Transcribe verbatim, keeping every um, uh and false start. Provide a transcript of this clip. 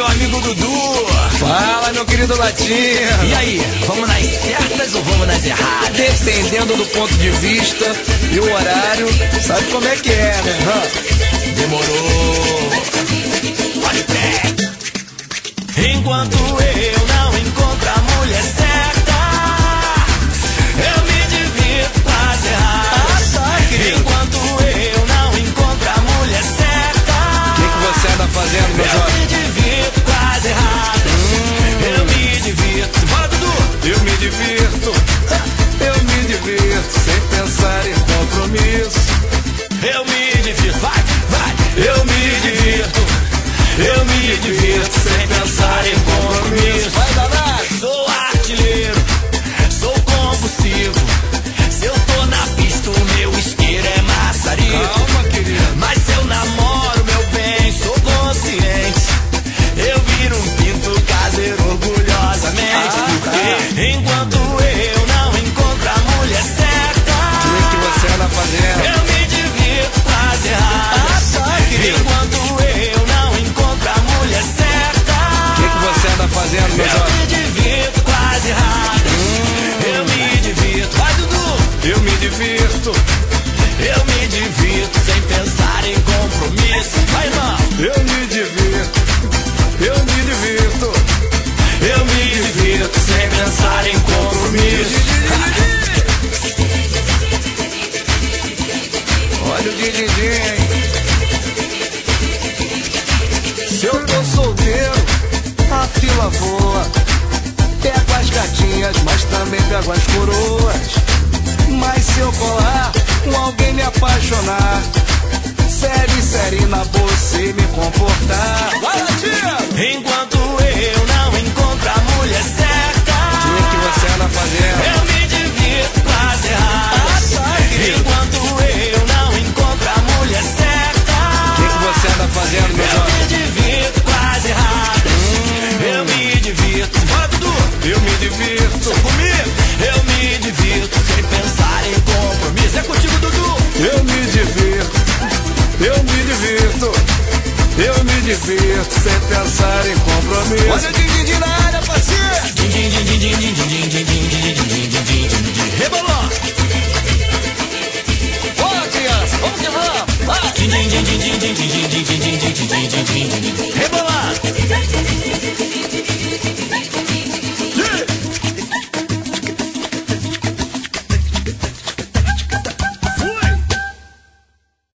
meu amigo Dudu. Fala, meu querido Latino. E aí, vamos nas certas ou vamos nas erradas? Dependendo do ponto de vista e o horário, sabe como é que é, né? Hum. Demorou. Pode pé. Enquanto eu não encontro a mulher certa, eu me divirto quase errado. Ah, tá, querido. Enquanto eu não encontro a mulher certa, o que, que você anda fazendo, meu eu jovem? me divirto quase errado. Hum. Eu me divirto. Bora, Dudu. Eu me divirto. Eu me divirto sem pensar em compromisso. Eu me divirto. Vai, vai. Eu me divirto. Eu me divirto sem pensar em compromisso. Vai, danado. Sou artilheiro, sou compulsivo. Se eu tô na pista, o meu isqueiro é maçarico. Calma, querido. Mas se eu namoro, meu bem, sou consciente. Eu viro um pinto caseiro orgulhosamente. Ah, porque tá. enquanto eu não encontro a mulher certa, O que, que você anda fazendo? eu me divirto quase errado. Ah, tá, querido. Enquanto eu não encontro a mulher certa, O que, que você anda fazendo, meu eu jovem? me divirto quase errado. Eu me divirto. Vai, Dudu. Eu me divirto. Eu me divirto sem pensar em compromisso. Vai, irmão. Eu me divirto. Eu me divirto. Eu me divirto sem pensar em compromisso. Olha o Didi, hein? Se eu tô solteiro, a fila voa. Pego as gatinhas, mas também pego as coroas. Mas se eu colar com alguém me apaixonar, sério, sério na bolsa e me comportar. Vai, Latino! Enquanto eu não encontro a mulher certa, O que, que você anda fazendo? eu me divirto quase errado. Ah, tá, querido. Enquanto eu não encontro a mulher certa, O que, que você anda fazendo, meu eu jovem? me divirto quase errado. Eu me divirto. Bora, Dudu. Eu me divirto. Comigo. Eu me divirto sem pensar em compromisso. É contigo, Dudu. Eu me divirto. Eu me divirto. Eu me divirto sem pensar em compromisso. Olha o Didi na área, parceiro. Din, din, din, din, din, din, din, din, din, din, din, din, din, din, din, din. Rebolou. Bora, criança, vamos que vamos. Vai. Din, din, din, din, din, din, din, din, din, din, din, din, din, din, din, din.